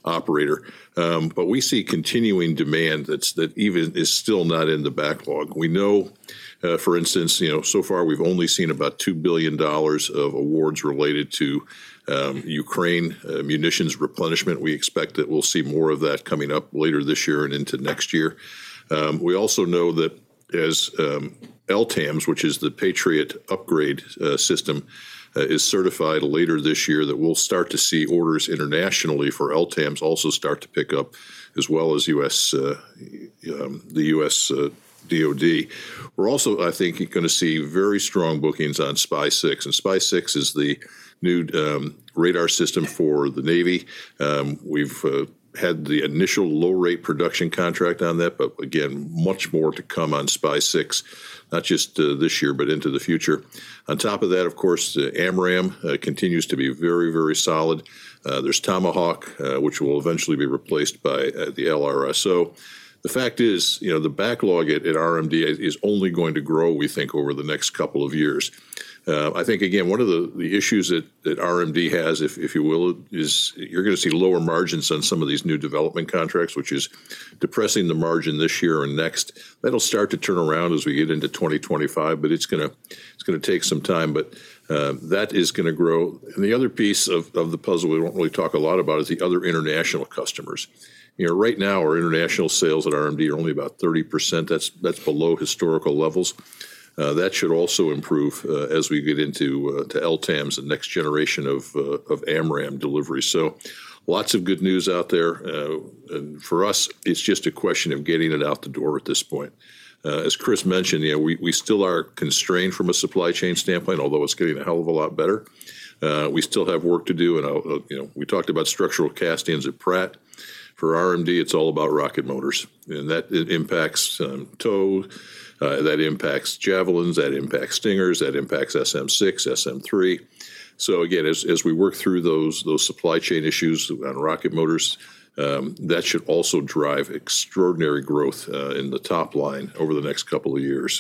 operator. Um, but we see continuing demand that's that even is still not in the backlog. We know, uh, for instance, you know, so far we've only seen about two billion dollars of awards related to um, Ukraine uh, munitions replenishment. We expect that we'll see more of that coming up later this year and into next year. Um, we also know that as um, L TAMS, which is the Patriot upgrade uh, system, uh, is certified later this year, that we'll start to see orders internationally for L TAMS also start to pick up, as well as U S uh, um, the U S uh, D O D. We're also, I think, going to see very strong bookings on SPY six, and SPY six is the new um, radar system for the Navy. Um, we've uh, had the initial low-rate production contract on that, but again, much more to come on SPY six, not just uh, this year, but into the future. On top of that, of course, uh, AMRAAM uh, continues to be very, very solid. Uh, there's Tomahawk, uh, which will eventually be replaced by uh, the L R S O. The fact is, you know, the backlog at, at R M D is only going to grow, we think, over the next couple of years. Uh, I think, again, one of the, the issues that, that R M D has, if, if you will, is you're going to see lower margins on some of these new development contracts, which is depressing the margin this year and next. That'll start to turn around as we get into twenty twenty-five, but it's going to it's going to take some time. But uh, that is going to grow. And the other piece of, of the puzzle we don't really talk a lot about is the other international customers. You know, right now our international sales at R M D are only about thirty percent. That's that's below historical levels. Uh, that should also improve uh, as we get into uh, to L TAMS, the next generation of uh, of AMRAAM delivery. So, lots of good news out there. Uh, and for us, it's just a question of getting it out the door at this point. Uh, as Chris mentioned, you know, we we still are constrained from a supply chain standpoint, although it's getting a hell of a lot better. Uh, we still have work to do, and I'll, you know, we talked about structural castings at Pratt. For R M D, it's all about rocket motors, and that it impacts um, tow. Uh, that impacts Javelins, that impacts Stingers, that impacts S M six, S M three. So again, as, as we work through those those supply chain issues on rocket motors, um, that should also drive extraordinary growth uh, in the top line over the next couple of years.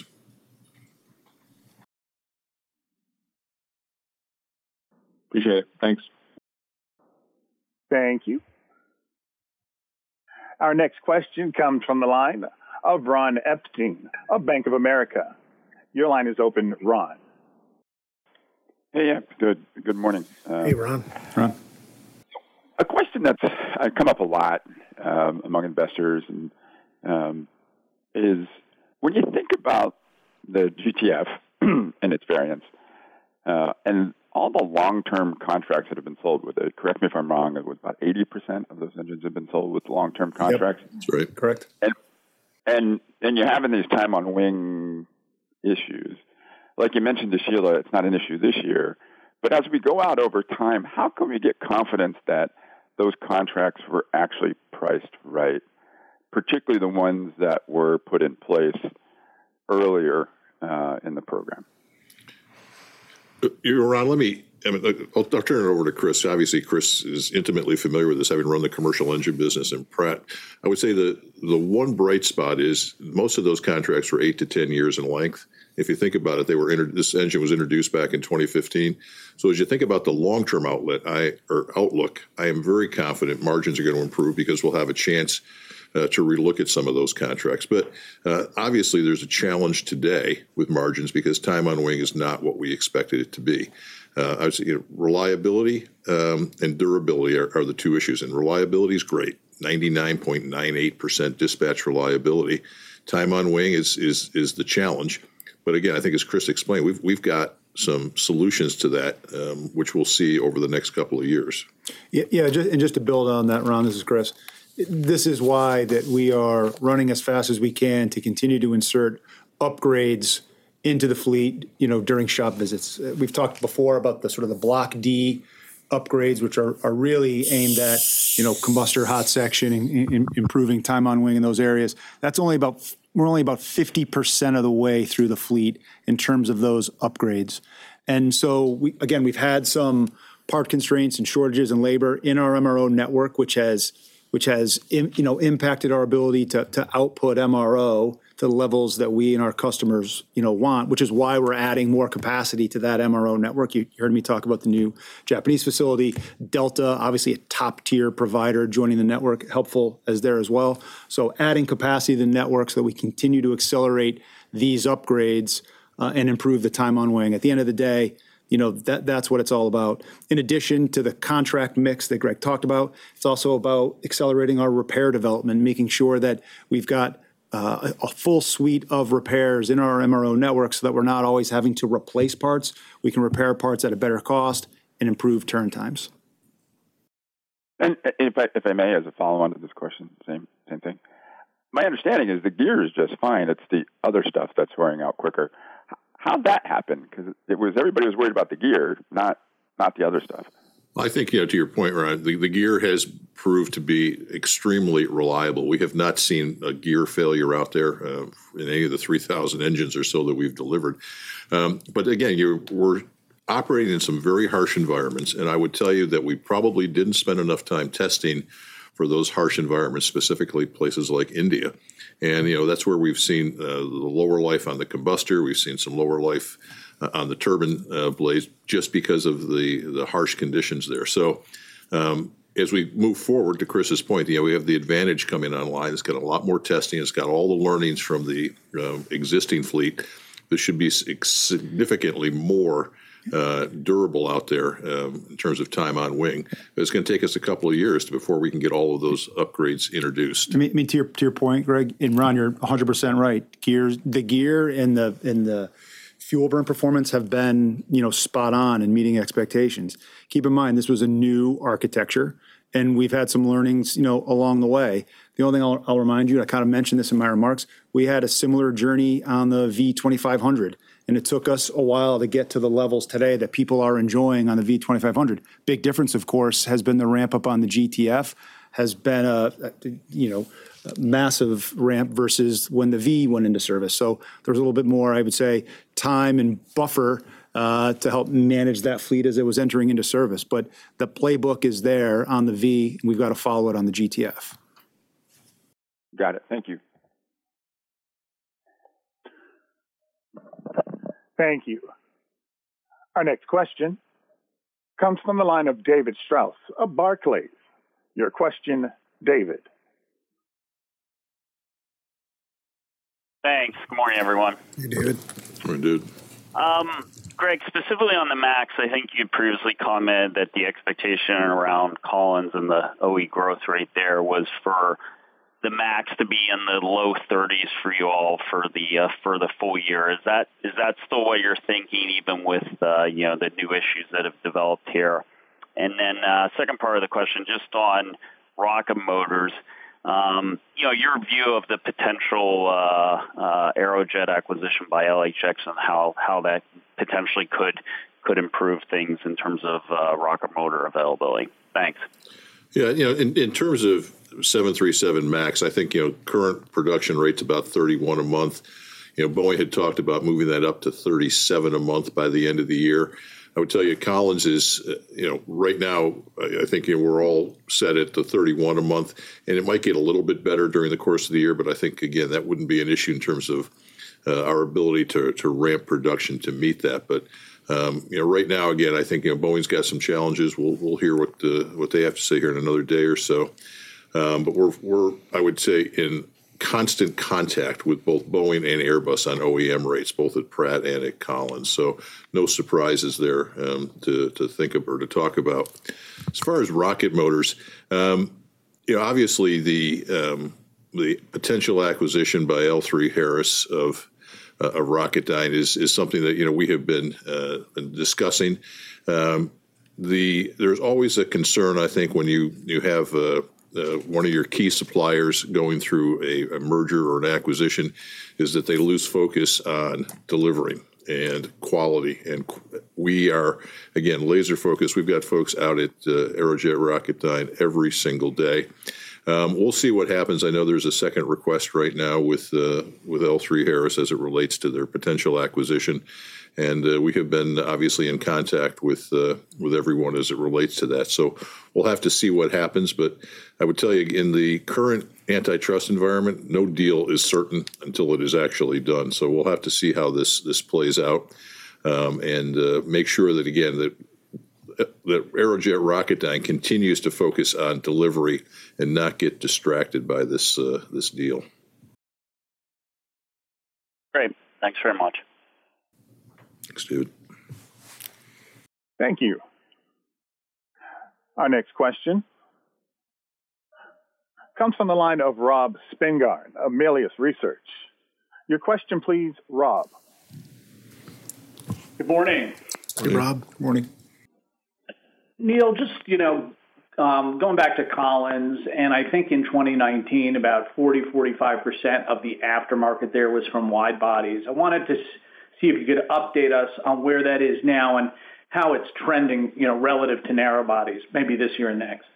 Appreciate it. Thanks. Thank you. Our next question comes from the line of Ron Epstein of Bank of America. Your line is open, Ron. Hey, yeah, good. Good morning. Uh, hey, Ron. Ron. A question that's uh, come up a lot um, among investors and um, is when you think about the G T F and its variants uh, and all the long-term contracts that have been sold with it, correct me if I'm wrong, it was about eighty percent of those engines have been sold with long-term contracts. Yep. That's right. Correct. And And and you're having these time on wing issues. Like you mentioned to Sheila, it's not an issue this year. But as we go out over time, how can we get confidence that those contracts were actually priced right, particularly the ones that were put in place earlier uh, in the program? You're Ron, let me, I mean, I'll, I'll turn it over to Chris. Obviously, Chris is intimately familiar with this, having run the commercial engine business in Pratt. I would say the, the one bright spot is most of those contracts were eight to ten years in length. If you think about it, they were inter- this engine was introduced back in twenty fifteen. So as you think about the long-term outlet, I or outlook, I am very confident margins are going to improve because we'll have a chance Uh, to relook at some of those contracts. But uh, obviously there's a challenge today with margins because time on wing is not what we expected it to be. Uh, I would say, you know, reliability um, and durability are, are the two issues. And reliability is great, ninety-nine point nine eight percent dispatch reliability. Time on wing is is is the challenge. But again, I think as Chris explained, we've we've got some solutions to that, um, which we'll see over the next couple of years. Yeah, yeah just, and just to build on that, Ron, this is Chris. This is why that we are running as fast as we can to continue to insert upgrades into the fleet, you know, during shop visits. We've talked before about the sort of the Block D upgrades, which are, are really aimed at, you know, combustor hot section and, and improving time on wing in those areas. That's only about, we're only about fifty percent of the way through the fleet in terms of those upgrades. And so, we, again, we've had some part constraints and shortages in labor in our M R O network, which has which has you know impacted our ability to to output M R O to the levels that we and our customers you know want, which is why we're adding more capacity to that M R O network. You heard me talk about the new Japanese facility. Delta, obviously a top tier provider, joining the network, helpful as there as well. So adding capacity to the network so that we continue to accelerate these upgrades uh, and improve the time on wing. At the end of the day, you know, that that's what it's all about. In addition to the contract mix that Greg talked about, it's also about accelerating our repair development, making sure that we've got uh, a full suite of repairs in our M R O network so that we're not always having to replace parts. We can repair parts at a better cost and improve turn times. And if I, if I may, as a follow-on to this question, same same thing. My understanding is the gear is just fine. It's the other stuff that's wearing out quicker. How'd that happen? Because it was everybody was worried about the gear, not not the other stuff. I think, you know, to your point, Ryan, the, the gear has proved to be extremely reliable. We have not seen a gear failure out there uh, in any of the three thousand engines or so that we've delivered. Um, but again, you're, we're operating in some very harsh environments, and I would tell you that we probably didn't spend enough time testing for those harsh environments, specifically places like India. And, you know, that's where we've seen uh, the lower life on the combustor. We've seen some lower life uh, on the turbine uh, blades just because of the, the harsh conditions there. So um, as we move forward, to Chris's point, you know, we have the Advantage coming online. It's got a lot more testing. It's got all the learnings from the uh, existing fleet. This should be significantly more Uh, durable out there um, in terms of time on wing. It's going to take us a couple of years to, before we can get all of those upgrades introduced. I mean, I mean to your to your point, Greg, and Ron, you're one hundred percent right. Gears, the gear and the and the fuel burn performance have been you know spot on and meeting expectations. Keep in mind, this was a new architecture, and we've had some learnings you know along the way. The only thing I'll, I'll remind you, I kind of mentioned this in my remarks, we had a similar journey on the V twenty-five hundred. And it took us a while to get to the levels today that people are enjoying on the V twenty-five hundred. Big difference, of course, has been the ramp up on the G T F, has been a, a you know a massive ramp versus when the V went into service. So there's a little bit more, I would say, time and buffer uh, to help manage that fleet as it was entering into service. But the playbook is there on the V, and we've got to follow it on the G T F. Got it. Thank you. Thank you. Our next question comes from the line of David Strauss of Barclays. Your question, David. Thanks. Good morning, everyone. Hey, David. Good morning, dude. Um, Greg, specifically on the MAX, I think you previously commented that the expectation around Collins and the O E growth rate there was for the MAX to be in the low thirties for you all for the uh, for the full year. Is that is that still what you're thinking, even with uh, you know the new issues that have developed here? And then uh, second part of the question, just on rocket motors, um, you know your view of the potential uh, uh, Aerojet acquisition by L H X and how how that potentially could could improve things in terms of uh, rocket motor availability. Thanks. Yeah, you know, in, in terms of seven thirty-seven MAX, I think, you know, current production rate's about thirty-one a month. You know, Boeing had talked about moving that up to thirty-seven a month by the end of the year. I would tell you Collins is, uh, you know, right now, I, I think you know, we're all set at the thirty-one a month, and it might get a little bit better during the course of the year, but I think, again, that wouldn't be an issue in terms of uh, our ability to, to ramp production to meet that. But Um, you know, right now, again, I think you know Boeing's got some challenges. We'll we'll hear what the, what they have to say here in another day or so. Um, but we're we're I would say in constant contact with both Boeing and Airbus on O E M rates, both at Pratt and at Collins. So no surprises there um, to to think of or to talk about. As far as rocket motors, um, you know, obviously the um, the potential acquisition by L three Harris of Uh, of Rocketdyne is is something that you know we have been, uh, been discussing. Um, the there's always a concern, I think, when you you have uh, uh, one of your key suppliers going through a, a merger or an acquisition, is that they lose focus on delivering and quality. And we are again laser focused. We've got folks out at uh, Aerojet Rocketdyne every single day. Um, we'll see what happens. I know there's a second request right now with uh, with L three Harris as it relates to their potential acquisition, and uh, we have been obviously in contact with uh, with everyone as it relates to that. So we'll have to see what happens. But I would tell you, in the current antitrust environment, no deal is certain until it is actually done. So we'll have to see how this this plays out, um, and uh, make sure that again that. that Aerojet Rocketdyne continues to focus on delivery and not get distracted by this uh, this deal. Great. Thanks very much. Thanks, David. Thank you. Our next question comes from the line of Rob Spingarn of Melius Research. Your question, please, Rob. Good morning. Hey, Rob. Good morning. Neil, just, you know, um, going back to Collins, and I think in twenty nineteen, about forty, forty-five percent of the aftermarket there was from wide bodies. I wanted to see if you could update us on where that is now and how it's trending, you know, relative to narrow bodies, maybe this year and next.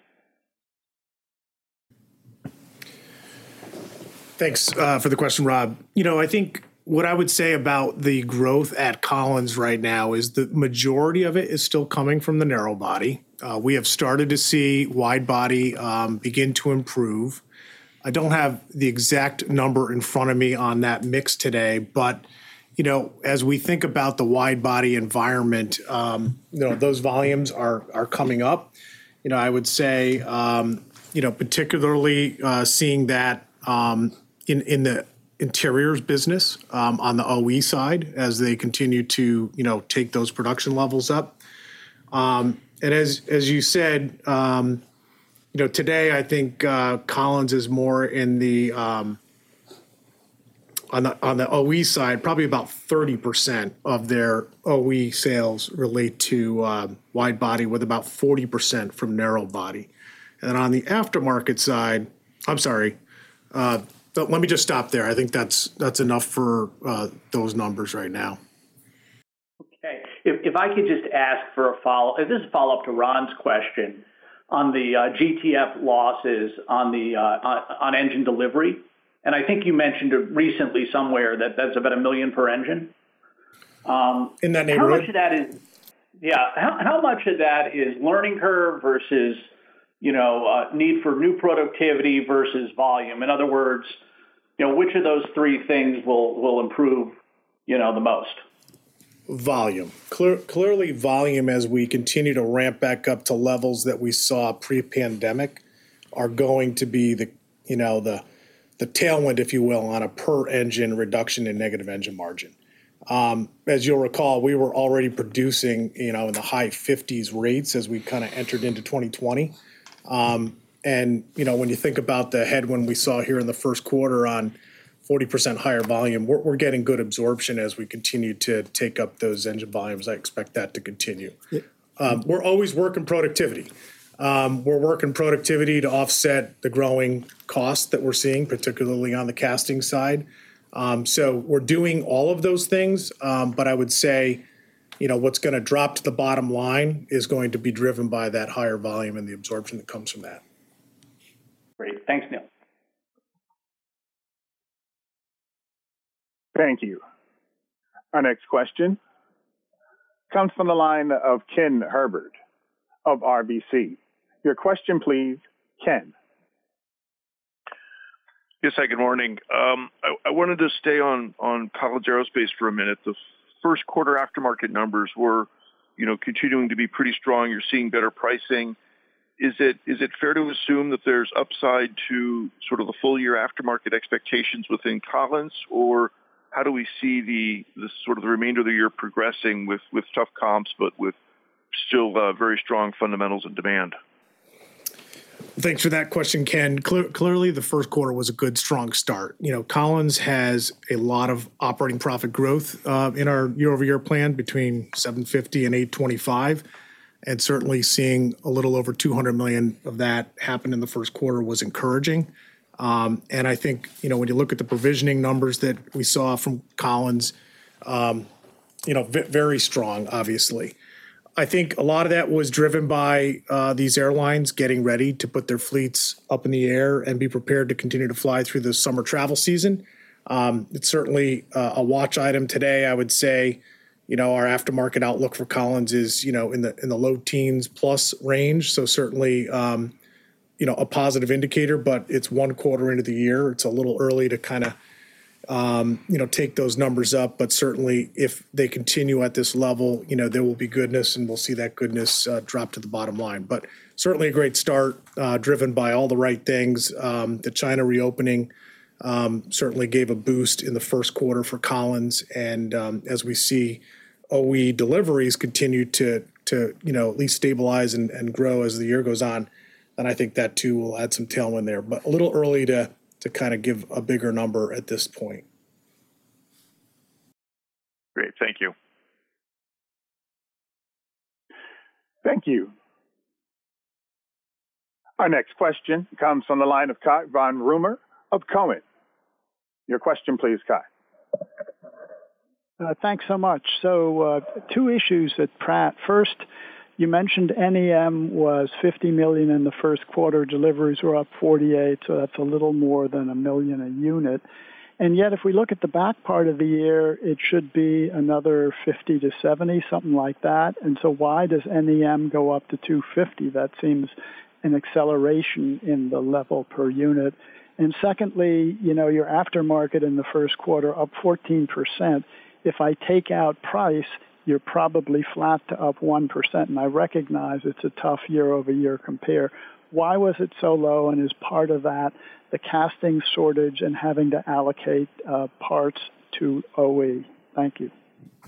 Thanks uh, for the question, Rob. You know, I think what I would say about the growth at Collins right now is the majority of it is still coming from the narrow body. Uh, we have started to see wide body um, begin to improve. I don't have the exact number in front of me on that mix today, but you know, as we think about the wide body environment, um, you know, those volumes are are coming up. You know, I would say, um, you know, particularly uh, seeing that um, in in the interiors business um, on the O E side as they continue to, you know, take those production levels up. Um, and as as you said, um, you know, today I think uh, Collins is more in the um, on the on the O E side. Probably about thirty percent of their O E sales relate to uh, wide body, with about forty percent from narrow body. And on the aftermarket side, I'm sorry. Uh, But let me just stop there. I think that's that's enough for uh, those numbers right now. Okay. If, if I could just ask for a follow, if this is a follow-up to Ron's question on the uh, G T F losses on the uh, on, on engine delivery, and I think you mentioned it recently somewhere that that's about a million per engine. Um, In that neighborhood. How much of that is, yeah, how, how much of that is learning curve versus, you know, uh, need for new productivity versus volume? In other words, you know, which of those three things will, will improve, you know, the most? Volume. Clear, clearly volume, as we continue to ramp back up to levels that we saw pre-pandemic, are going to be the, you know, the, the tailwind, if you will, on a per engine reduction in negative engine margin. Um, as you'll recall, we were already producing, you know, in the high fifties rates as we kind of entered into twenty twenty. Um, and, you know, when you think about the headwind we saw here in the first quarter on forty percent higher volume, we're, we're getting good absorption as we continue to take up those engine volumes. I expect that to continue. Yeah. Um, we're always working productivity. Um, we're working productivity to offset the growing costs that we're seeing, particularly on the casting side. Um, so we're doing all of those things, um, but I would say, you know, what's going to drop to the bottom line is going to be driven by that higher volume and the absorption that comes from that. Great. Thanks, Neil. Thank you. Our next question comes from the line of Ken Herbert of R B C. Your question, please, Ken. Yes, hi, good morning. Um, I, I wanted to stay on, on Collins Aerospace for a minute. The first quarter aftermarket numbers were, you know, continuing to be pretty strong. You're seeing better pricing. Is it is it fair to assume that there's upside to sort of the full year aftermarket expectations within Collins, or how do we see the, the sort of the remainder of the year progressing with, with tough comps, but with still uh, very strong fundamentals and demand? Thanks for that question, Ken. Cle- clearly, the first quarter was a good, strong start. You know, Collins has a lot of operating profit growth uh, in our year-over-year plan between seven fifty and eight twenty-five, and certainly seeing a little over two hundred million of that happen in the first quarter was encouraging. Um, and I think, you know, when you look at the provisioning numbers that we saw from Collins, um, you know, v- very strong, obviously. I think a lot of that was driven by uh, these airlines getting ready to put their fleets up in the air and be prepared to continue to fly through the summer travel season. Um, it's certainly uh, a watch item today. I would say, you know, our aftermarket outlook for Collins is, you know, in the in the low teens plus range. So certainly, um, you know, a positive indicator, but it's one quarter into the year. It's a little early to kind of, um, you know, take those numbers up. But certainly if they continue at this level, you know, there will be goodness, and we'll see that goodness uh, drop to the bottom line. But certainly a great start, uh, driven by all the right things. Um, the China reopening um, certainly gave a boost in the first quarter for Collins. And um, as we see O E deliveries continue to, to you know, at least stabilize and, and grow as the year goes on, and I think that too will add some tailwind there. But a little early to to kind of give a bigger number at this point. Great, thank you. Thank you. Our next question comes from the line of Cai von Rumohr of Cowen. Your question, please, Cai. Uh, thanks so much. So uh, two issues at Pratt. First, you mentioned N E M was fifty million in the first quarter. Deliveries were up forty-eight, so that's a little more than a million a unit. And yet, if we look at the back part of the year, it should be another fifty to seventy, something like that. And so why does N E M go up to two hundred fifty? That seems an acceleration in the level per unit. And secondly, you know, your aftermarket in the first quarter up fourteen percent. If I take out price, you're probably flat to up one percent, and I recognize it's a tough year-over-year compare. Why was it so low, and is part of that the casting shortage and having to allocate uh, parts to O E? Thank you.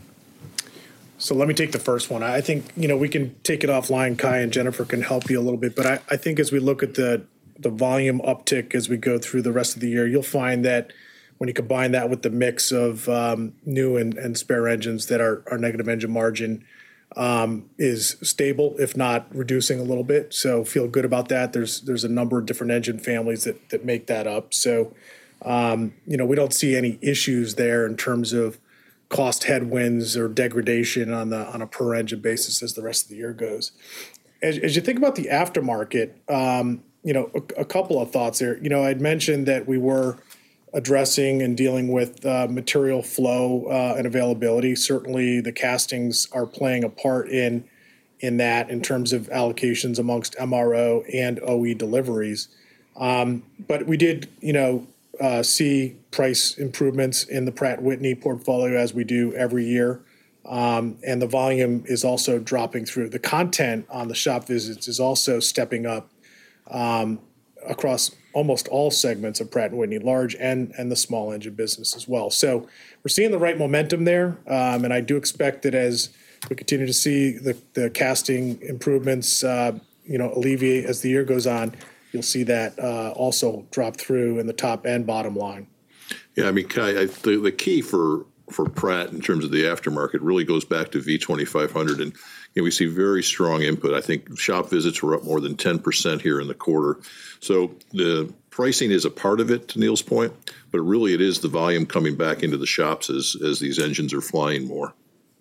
So let me take the first one. I think, you know, we can take it offline. Cai and Jennifer can help you a little bit, but I, I think as we look at the, the volume uptick as we go through the rest of the year, you'll find that when you combine that with the mix of um, new and, and spare engines, that our, our negative engine margin um, is stable, if not reducing a little bit. So feel good about that. There's there's a number of different engine families that that make that up. So um, you know, we don't see any issues there in terms of cost headwinds or degradation on the on a per engine basis as the rest of the year goes. As, as you think about the aftermarket, um, you know, a, a couple of thoughts there. You know, I'd mentioned that we were addressing and dealing with uh, material flow uh, and availability. Certainly the castings are playing a part in in that in terms of allocations amongst M R O and O E deliveries. Um, but we did, you know, uh, see price improvements in the Pratt Whitney portfolio as we do every year. Um, and the volume is also dropping through. The content on the shop visits is also stepping up um, across almost all segments of Pratt and Whitney, large and and the small engine business as well. So we're seeing the right momentum there, um, and I do expect that as we continue to see the, the casting improvements, uh, you know, alleviate as the year goes on, you'll see that uh, also drop through in the top and bottom line. Yeah, I mean, Cai, I, the, the key for for Pratt in terms of the aftermarket really goes back to V twenty-five hundred, and you know, we see very strong input. I think shop visits were up more than ten percent here in the quarter. So the pricing is a part of it, to Neil's point, but really it is the volume coming back into the shops as as these engines are flying more.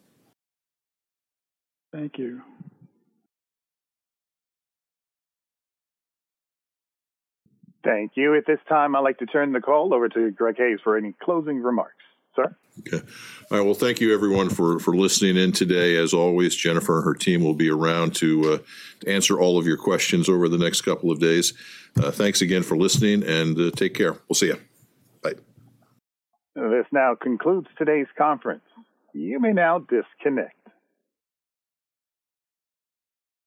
Thank you. Thank you. At this time, I'd like to turn the call over to Greg Hayes for any closing remarks. Sir? Okay. All right. Well, thank you, everyone, for, for listening in today. As always, Jennifer and her team will be around to, uh, to answer all of your questions over the next couple of days. Uh, thanks again for listening, and uh, take care. We'll see you. Bye. This now concludes today's conference. You may now disconnect.